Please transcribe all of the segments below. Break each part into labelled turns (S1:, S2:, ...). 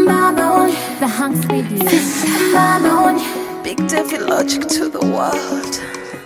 S1: The Hanks video.
S2: Big Devil Logic to the world.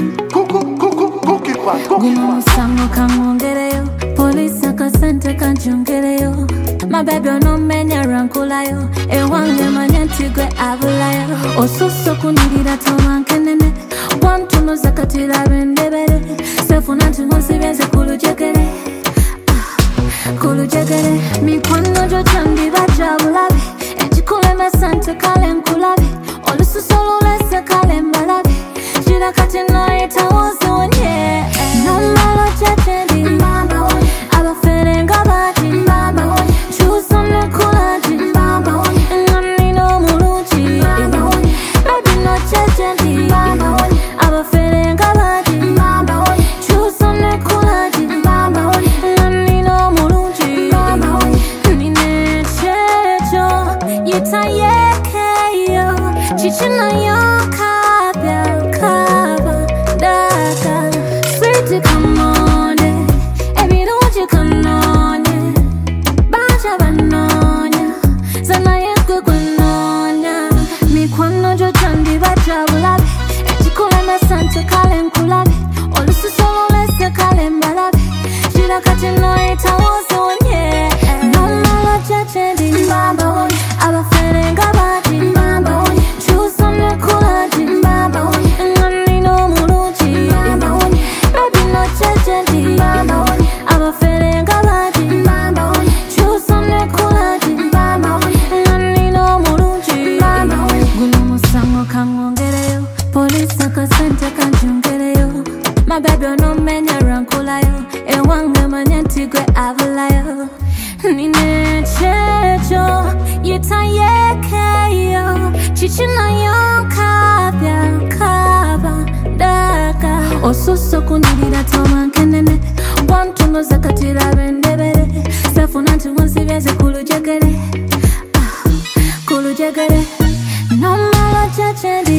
S1: Guno sango kangongereyo, police akasente kanchongereyo. My baby no menya rankulayo, ewange manyantigwe abulayo. Ososo kunirira tomankenene, wantuno zakatira bendebere. Sefuna nsibyeze kulujegere, kulujegere. Mikwano jo chandi bajabulabi, ejikule mesante kale nkulabi. Olususolo lese kale mbalabi, jira kati noyita wose wonye. Namalo chechendi, abafere nga bati, chusa nekulaji, ngani no muluji. Baby no chechendi, abafere nga bati, chusa nekulaji, ngani no muluji. Nine checho, yitayekeyo, chichina yoka. Sweet come on, every don't you come on, Baja Banonia, Zanayako Guanonia, Mi Quano Jandi Baja Bulabi, Eticola Santa Calem Kulabi, all the solo less the Calem Balabi, Shila Catino, it was one year, no more judging, Babo, our friend Gabati, Babo, choose on the Kulaji, Babo, and Nino Muluji, baby no judging, Babo, our friend Gabati, Babo, choose on the Kulaji, Babo, and Nino Muluji, Guno Sango Kangongereyo, police akasente kanchongereyo. My baby no menya rankulayo, ewange manyantigwe abulayo. Nine checho, yitayekeyo, chichina yoka kaba daka. Ososo kunirira tomankenene, wantuno zakatira bendebere. Sefuna nsibyeze kulujegere, kulujegere. No malo cheche.